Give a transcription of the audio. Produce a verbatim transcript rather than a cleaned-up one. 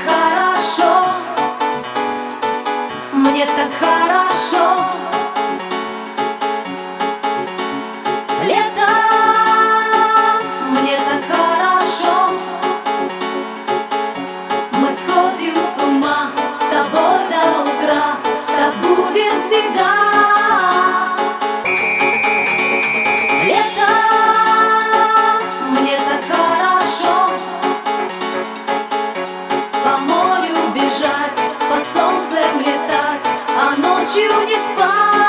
хорошо, мне так хорошо. Лето, мне так хорошо. Мы сходим с ума с тобой до утра, так будет всегда. Лето, мне так хорошо. По морю бежать, под солнцем летать, а ночью не спать.